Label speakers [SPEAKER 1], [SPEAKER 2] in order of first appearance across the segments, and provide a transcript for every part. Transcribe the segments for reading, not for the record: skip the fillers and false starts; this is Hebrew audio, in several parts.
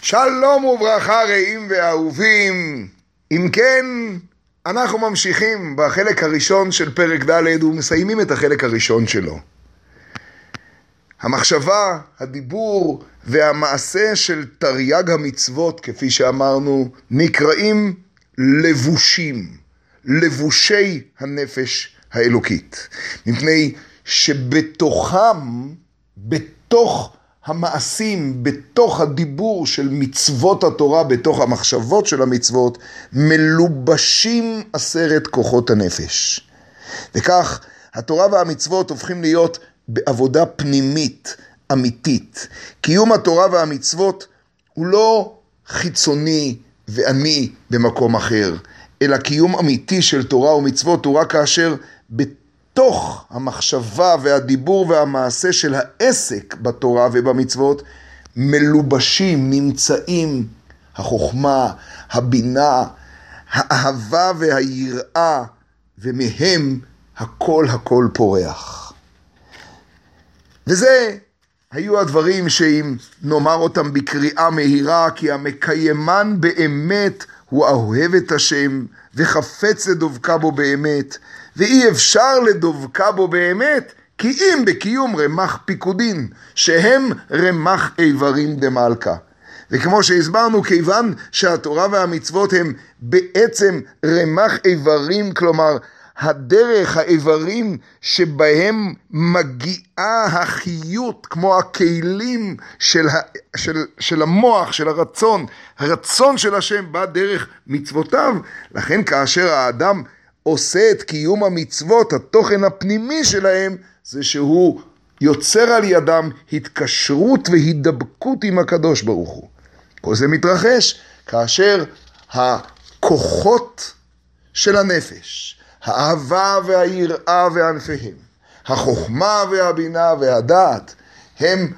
[SPEAKER 1] שלום וברכה רעים ואהובים. אם כן, אנחנו ממשיכים בחלק הראשון של פרק ד' ומסיימים את החלק הראשון שלו. המחשבה, הדיבור והמעשה של תרי"ג המצוות, כפי שאמרנו, נקראים לבושים, לבושי הנפש האלוקית. מפני שבתוכם, בתוך המעשים, בתוך הדיבור של מצוות התורה, בתוך המחשבות של המצוות, מלובשים 10 כוחות הנפש. וכך התורה והמצוות הופכים להיות בעבודה פנימית, אמיתית. קיום התורה והמצוות הוא לא חיצוני ואני במקום אחר, אלא קיום אמיתי של תורה ומצוות הוא רק כאשר בתוך המחשבה והדיבור והמעשה של העסק בתורה ובמצוות מלובשים, נמצאים החוכמה, הבינה, האהבה והיראה, ומהם הכל פורח. וזה היו הדברים שאם נאמר אותם בקריאה מהירה, כי המקיימן באמת הוא אוהב את השם וחפץ לדבקה בו באמת, ואי אפשר לדבקה בו באמת כי אם בקיום רמ"ח פיקודין, שהם רמ"ח איברים דמלכה. וכמו שהסברנו, כיוון שהתורה והמצוות הם בעצם רמ"ח איברים, כלומר הדרך האיברים שבהם מגיעה החיות, כמו הכלים של המוח, של הרצון של השם בא דרך מצוותיו. לכן כאשר האדם עושה את קיום המצוות, התוכן הפנימי שלהם זה שהוא יוצר על ידם התקשרות והידבקות עם הקדוש ברוך הוא. כל זה מתרחש כאשר הכוחות של הנפש, האהבה והיראה וענפיהם, החוכמה והבינה והדעת, הם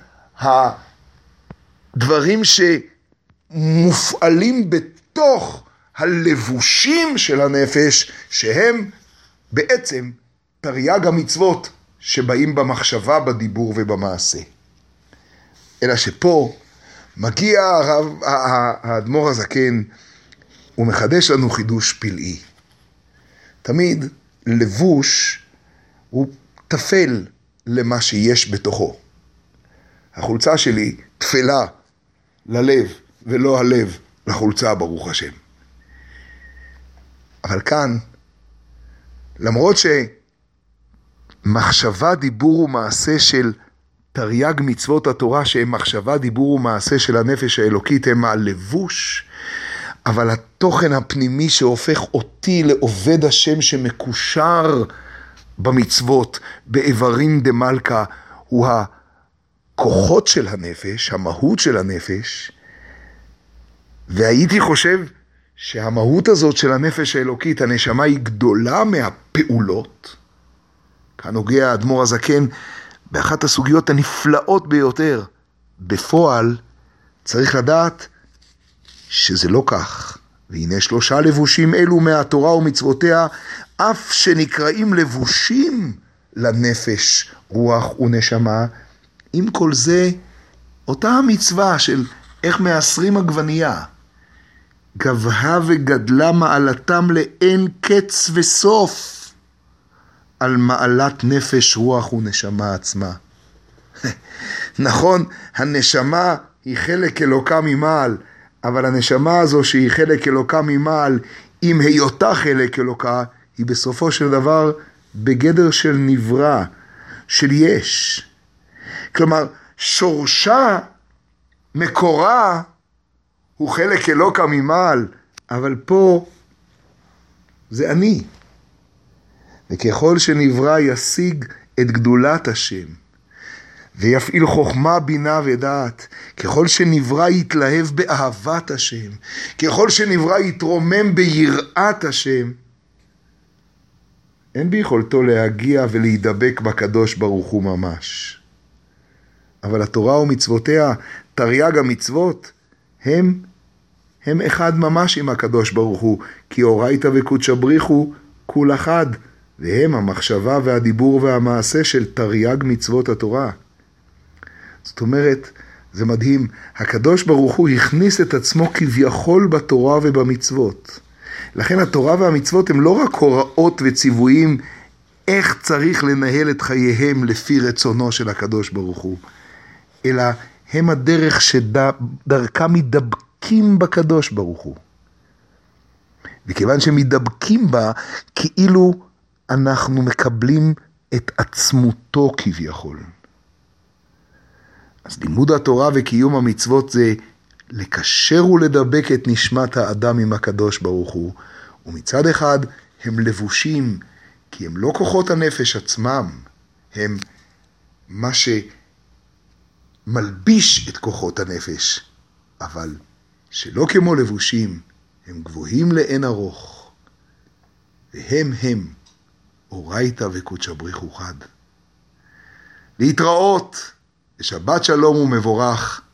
[SPEAKER 1] הדברים שמופעלים בתוך הלבושים של הנפש, שהם בעצם תרי"ג המצוות שבאים במחשבה, בדיבור ובמעשה. אלא שפה מגיע האדמו"ר הזקן ומחדש לנו חידוש פלאי. תמיד לבוש הוא תפל למה שיש בתוכו. החולצה שלי תפלה ללב ולא הלב לחולצה, ברוך השם. אבל כאן, למרות שמחשבה, דיבור ומעשה של תרי"ג מצוות התורה, שהם מחשבה, דיבור ומעשה של הנפש האלוקית, הם הלבוש, אבל התוכן הפנימי שהופך אותי לעובד השם שמקושר במצוות, באיברים דמלכה, הוא הכוחות של הנפש, המהות של הנפש. והייתי חושב שהמהות הזאת של הנפש האלוקית, הנשמה, היא גדולה מהפעולות. כאן נוגע האדמו"ר הזקן באחת הסוגיות הנפלאות ביותר. בפועל צריך לדעת שזה לא כך. והנה 3 לבושים אלו מהתורה ומצוותיה, אף שנקראים לבושים לנפש, רוח ונשמה. עם כל זה, אותה המצווה של איך מאסרים עגבנייה, גבהה וגדלה מעלתם לאין קץ וסוף על מעלת נפש, רוח ונשמה עצמה. נכון, הנשמה היא חלק אלוקה ממעל, אבל הנשמה הזו שהיא חלק אלוקה ממעל, עם היותה חלק אלוקה, היא בסופו של דבר בגדר של נברא, של יש. כלומר, שורשה, מקורה, הוא חלק אלוקה ממעל, אבל פה זה אני. וככל שנברא ישיג את גדולת השם, ויפעיל חוכמה, בינה ודעת, ככל שנברא יתלהב באהבת השם, ככל שנברא יתרומם ביראת השם, אין ביכולתו להגיע ולהידבק בקדוש ברוך הוא ממש. אבל התורה ומצוותיה, תרי"ג המצוות, הם אחד ממש עם הקדוש ברוך הוא, כי אורייתא וקודשא בריחו כול אחד, והם המחשבה והדיבור והמעשה של תרי"ג מצוות התורה. זאת אומרת, זה מדהים. הקדוש ברוך הוא הכניס את עצמו כביכול בתורה ובמצוות. לכן התורה והמצוות הם לא רק הוראות וציוויים איך צריך לנהל את חייהם לפי רצונו של הקדוש ברוך הוא, אלא הם הדרך שדרכם מדבקים בקדוש ברוך הוא. וכיוון שמדבקים בה, כאילו אנחנו מקבלים את עצמותו כביכול. אז לימוד התורה וקיום המצוות זה לקשר ולדבק את נשמת האדם עם הקדוש ברוך הוא. ומצד אחד הם לבושים, כי הם לא כוחות הנפש עצמם, הם מה שמלביש את כוחות הנפש, אבל שלא כמו לבושים, הם גבוהים לאין ארוך, והם אורייתא וקודשא בריך הוא חד. להתראות, ושבת שלום ומבורך.